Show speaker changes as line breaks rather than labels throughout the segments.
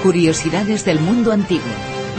Curiosidades del mundo antiguo.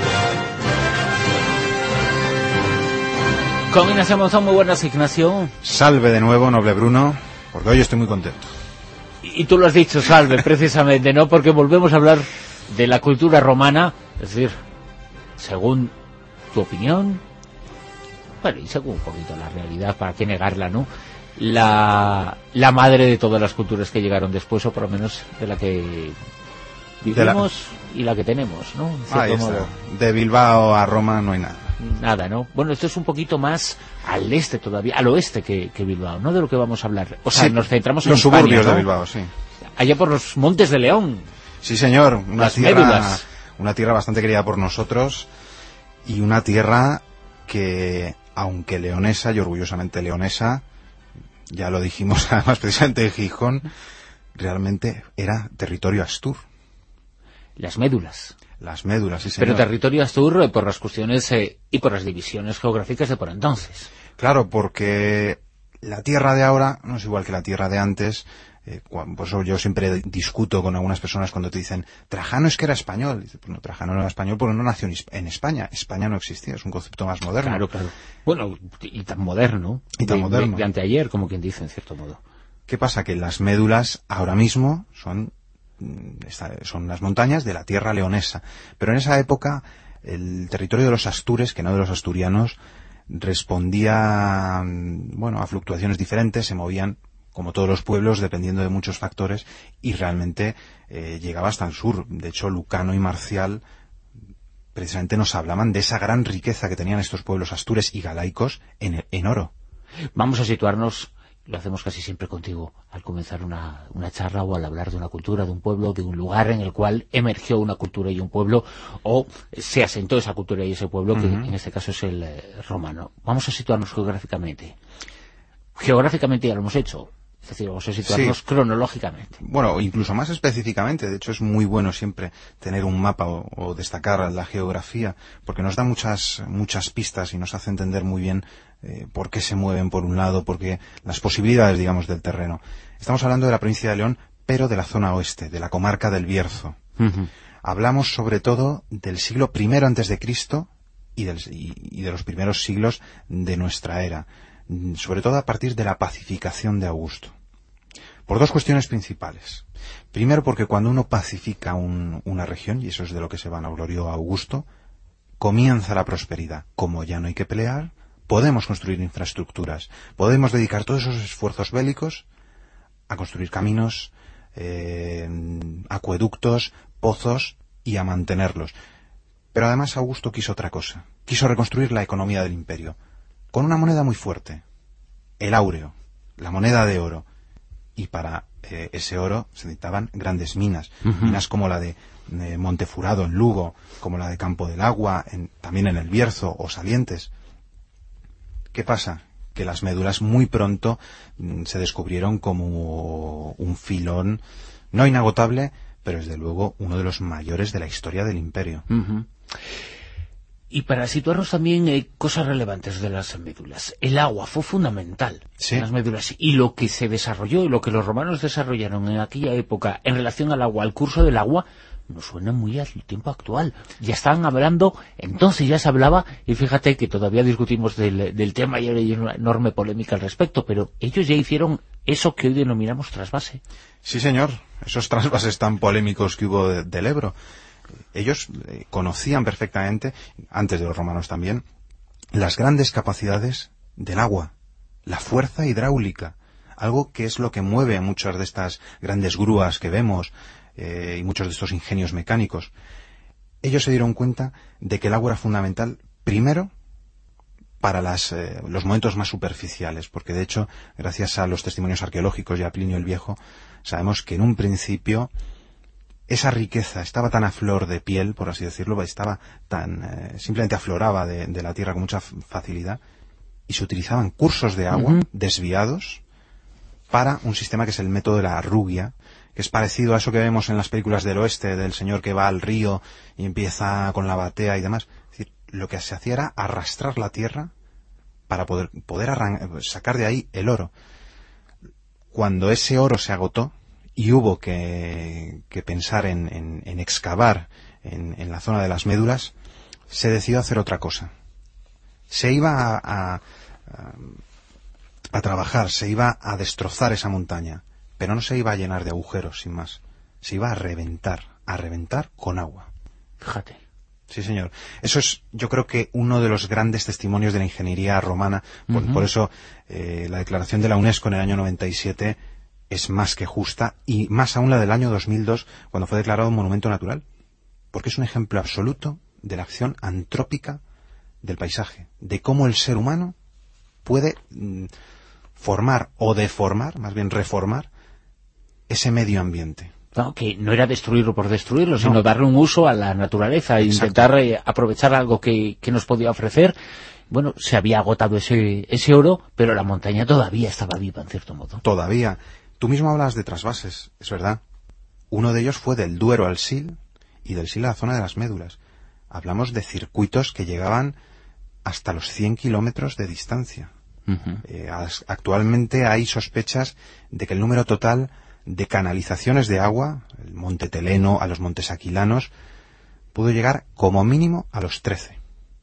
Con Ignacio Monzón, muy buenas, Ignacio.
Salve de nuevo, noble Bruno, porque hoy estoy muy contento.
Y tú lo has dicho, salve, precisamente, ¿no? Porque volvemos a hablar de la cultura romana, es decir, según tu opinión, bueno, y según un poquito la realidad, para qué negarla, ¿no? La madre de todas las culturas que llegaron después, o por lo menos de la que vivimos y la que tenemos, ¿no? En cierto modo.
De Bilbao a Roma no hay nada.
Nada, ¿no? Bueno, esto es un poquito más al este todavía, al oeste que Bilbao, ¿no? De lo que vamos a hablar. O sea, sí, nos centramos en
los
España,
suburbios, ¿no?
de
Bilbao, sí.
Allá por los Montes de León.
Sí, señor. Una tierra bastante querida por nosotros y una tierra que, aunque leonesa y orgullosamente leonesa, ya lo dijimos además precisamente en Gijón, realmente era territorio astur.
Las médulas.
Las médulas, sí, señor.
Pero territorio astur por las cuestiones y por las divisiones geográficas de por entonces.
Claro, porque la tierra de ahora no es igual que la tierra de antes. Por eso yo siempre discuto con algunas personas cuando te dicen Trajano es que era español. Dice, pues no, Trajano no era español porque no nació en España. España no existía, es un concepto más moderno.
Claro, claro. Bueno, y tan moderno. De anteayer, como quien dice, en cierto modo.
¿Qué pasa? Que las médulas ahora mismo son las montañas de la tierra leonesa. Pero en esa época el territorio de los astures, que no de los asturianos, respondía a fluctuaciones diferentes, se movían como todos los pueblos dependiendo de muchos factores y realmente llegaba hasta el sur. De hecho, Lucano y Marcial precisamente nos hablaban de esa gran riqueza que tenían estos pueblos astures y galaicos en oro.
Vamos a situarnos. Lo hacemos casi siempre contigo, al comenzar una charla o al hablar de una cultura, de un pueblo, de un lugar en el cual emergió una cultura y un pueblo, o se asentó esa cultura y ese pueblo, que en este caso es el romano. Vamos a situarnos geográficamente. Geográficamente ya lo hemos hecho, es decir, vamos a situarnos cronológicamente.
Bueno, incluso más específicamente, de hecho es muy bueno siempre tener un mapa o destacar la geografía, porque nos da muchas pistas y nos hace entender muy bien por qué se mueven por un lado, porque las posibilidades, digamos, del terreno. Estamos hablando de la provincia de León, pero de la zona oeste, de la comarca del Bierzo. Hablamos sobre todo del siglo I antes de Cristo y de los primeros siglos de nuestra era, sobre todo a partir de la pacificación de Augusto. Por dos cuestiones principales. Primero, porque cuando uno pacifica una región, y eso es de lo que se vanaglorió Augusto, comienza la prosperidad. Como ya no hay que pelear, podemos construir infraestructuras, podemos dedicar todos esos esfuerzos bélicos a construir caminos, acueductos, pozos y a mantenerlos. Pero además Augusto quiso otra cosa, quiso reconstruir la economía del imperio, con una moneda muy fuerte, el áureo, la moneda de oro. Y para ese oro se necesitaban grandes minas, minas como la de Montefurado en Lugo, como la de Campo del Agua, también en el Bierzo, o Salientes. ¿Qué pasa? Que las médulas muy pronto se descubrieron como un filón no inagotable, pero desde luego uno de los mayores de la historia del imperio.
Y para situarnos también cosas relevantes de las médulas. El agua fue fundamental en las médulas. Y lo que se desarrolló y lo que los romanos desarrollaron en aquella época en relación al agua, al curso del agua, nos suena muy al tiempo actual. Ya estaban hablando, entonces ya se hablaba, y fíjate que todavía discutimos del tema y hay una enorme polémica al respecto, pero ellos ya hicieron eso que hoy denominamos trasvase.
Sí, señor, esos trasvases tan polémicos que hubo del Ebro. Ellos conocían perfectamente, antes de los romanos también, las grandes capacidades del agua, la fuerza hidráulica, algo que es lo que mueve a muchas de estas grandes grúas que vemos, y muchos de estos ingenios mecánicos. Ellos se dieron cuenta de que el agua era fundamental, primero, para los momentos más superficiales, porque de hecho, gracias a los testimonios arqueológicos y a Plinio el Viejo, sabemos que en un principio esa riqueza estaba tan a flor de piel, por así decirlo, estaba tan simplemente afloraba de la tierra con mucha facilidad, y se utilizaban cursos de agua desviados para un sistema que es el método de la arrugia, que es parecido a eso que vemos en las películas del oeste, del señor que va al río y empieza con la batea y demás. Es decir, lo que se hacía era arrastrar la tierra para poder sacar de ahí el oro. Cuando ese oro se agotó y hubo que pensar en excavar en la zona de las médulas, se decidió hacer otra cosa. Se iba a trabajar, se iba a destrozar esa montaña, pero no se iba a llenar de agujeros, sin más. Se iba a reventar con agua.
Fíjate.
Sí, señor. Eso es, yo creo que uno de los grandes testimonios de la ingeniería romana. Por eso la declaración de la UNESCO en el año 97 es más que justa, y más aún la del año 2002, cuando fue declarado un monumento natural. Porque es un ejemplo absoluto de la acción antrópica del paisaje, de cómo el ser humano puede formar o deformar, más bien reformar, ese medio ambiente.
No, que no era destruirlo por destruirlo, sino darle un uso a la naturaleza, e intentar aprovechar algo que nos podía ofrecer. Bueno, se había agotado ese oro, pero la montaña todavía estaba viva, en cierto modo.
Todavía. Tú mismo hablas de trasvases, es verdad. Uno de ellos fue del Duero al Sil, y del Sil a la zona de las médulas. Hablamos de circuitos que llegaban hasta los 100 kilómetros de distancia. Actualmente hay sospechas de que el número total de canalizaciones de agua, el Monte Teleno, a los Montes Aquilanos, pudo llegar como mínimo a los 13.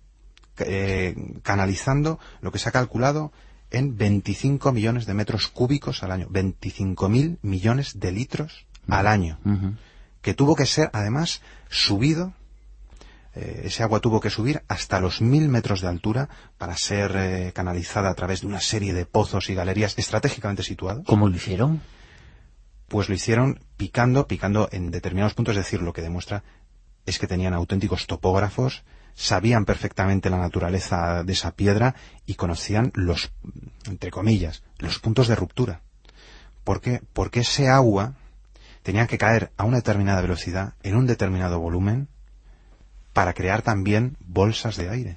Canalizando lo que se ha calculado en 25 millones de metros cúbicos al año. 25.000 millones de litros al año. Que tuvo que ser, además, subido. Ese agua tuvo que subir hasta los 1.000 metros de altura para ser canalizada a través de una serie de pozos y galerías estratégicamente situados.
¿Cómo lo hicieron?
Pues lo hicieron picando en determinados puntos. Es decir, lo que demuestra es que tenían auténticos topógrafos, sabían perfectamente la naturaleza de esa piedra y conocían los, entre comillas, los puntos de ruptura. ¿Por qué? Porque ese agua tenía que caer a una determinada velocidad, en un determinado volumen, para crear también bolsas de aire.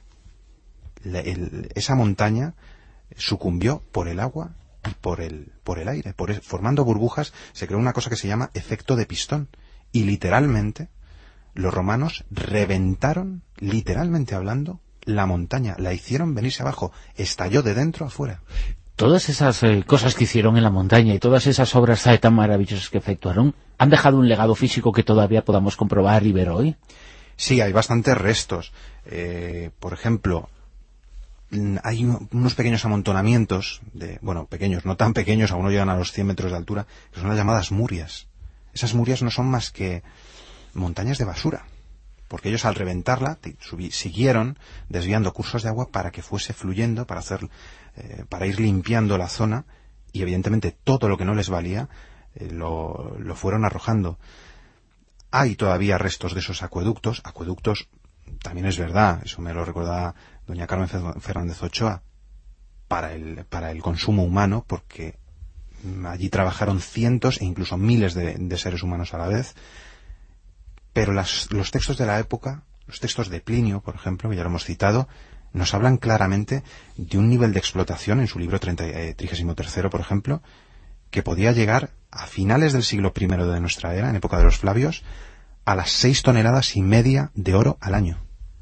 Esa montaña sucumbió por el agua y por el aire. Formando burbujas se creó una cosa que se llama efecto de pistón. Y literalmente, los romanos reventaron, literalmente hablando, la montaña. La hicieron venirse abajo. Estalló de dentro a fuera.
Todas esas cosas que hicieron en la montaña y todas esas obras tan maravillosas que efectuaron, ¿han dejado un legado físico que todavía podamos comprobar y ver hoy?
Sí, hay bastantes restos. Por ejemplo, hay unos pequeños amontonamientos, pequeños, no tan pequeños, aún no llegan a los 100 metros de altura, que son las llamadas murias. Esas murias no son más que montañas de basura, porque ellos al reventarla siguieron desviando cursos de agua para que fuese fluyendo, para ir limpiando la zona, y evidentemente todo lo que no les valía lo fueron arrojando. Hay todavía restos de esos acueductos también es verdad, eso me lo recuerda doña Carmen Fernández Ochoa, para el consumo humano, porque allí trabajaron cientos e incluso miles de seres humanos a la vez. Pero los textos de la época, los textos de Plinio, por ejemplo, que ya lo hemos citado, nos hablan claramente de un nivel de explotación en su libro 33, por ejemplo, que podía llegar a finales del siglo I de nuestra era, en época de los Flavios, a las 6,5 toneladas de oro al año.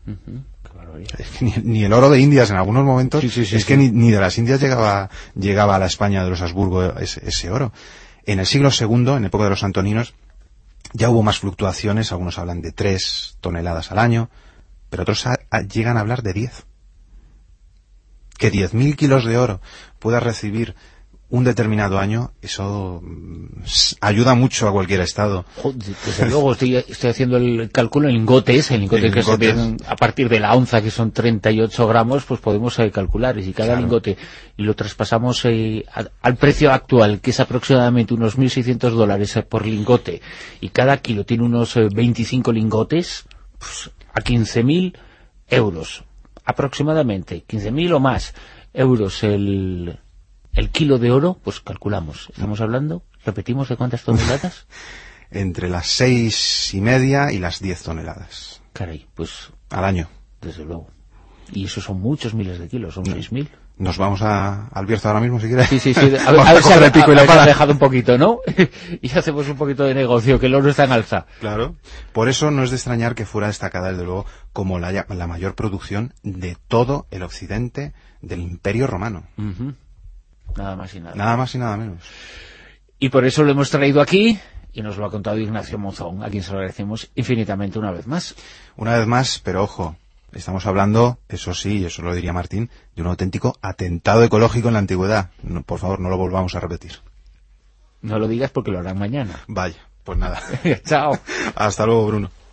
Es que ni el oro de Indias en algunos momentos, que ni de las Indias llegaba a la España de los Habsburgo ese oro. En el siglo II, en época de los Antoninos, ya hubo más fluctuaciones. Algunos hablan de 3 toneladas al año, pero otros llegan a hablar de 10. Que 10.000 kilos de oro pueda recibir un determinado año, eso ayuda mucho a cualquier estado.
Desde luego, estoy haciendo el cálculo en lingotes, que se ven a partir de la onza, que son 38 gramos, pues podemos calcular. Y si cada lingote lo traspasamos al precio actual, que es aproximadamente unos $1.600 por lingote, y cada kilo tiene unos 25 lingotes, pues a 15.000 euros, aproximadamente, 15.000 o más euros el kilo de oro, pues calculamos. Estamos hablando, repetimos, ¿de cuántas toneladas?
Entre las 6,5 y las 10 toneladas.
Caray, pues...
al año.
Desde luego. Y eso son muchos miles de kilos, son 6.000.
Nos vamos al Bierzo ahora mismo, si quieres.
Sí. A ver si ha dejado un poquito, ¿no? Y hacemos un poquito de negocio, que el oro está en alza.
Claro. Por eso no es de extrañar que fuera destacada, desde luego, como la mayor producción de todo el occidente del Imperio Romano.
Nada más y nada.
Nada más y nada menos.
Y por eso lo hemos traído aquí, y nos lo ha contado Ignacio Monzón, a quien se lo agradecemos infinitamente una vez más.
Una vez más, pero ojo, estamos hablando, eso sí, eso lo diría Martín, de un auténtico atentado ecológico en la antigüedad. No, por favor, no lo volvamos a repetir.
No lo digas porque lo harán mañana.
Vaya, pues nada.
Chao.
Hasta luego, Bruno.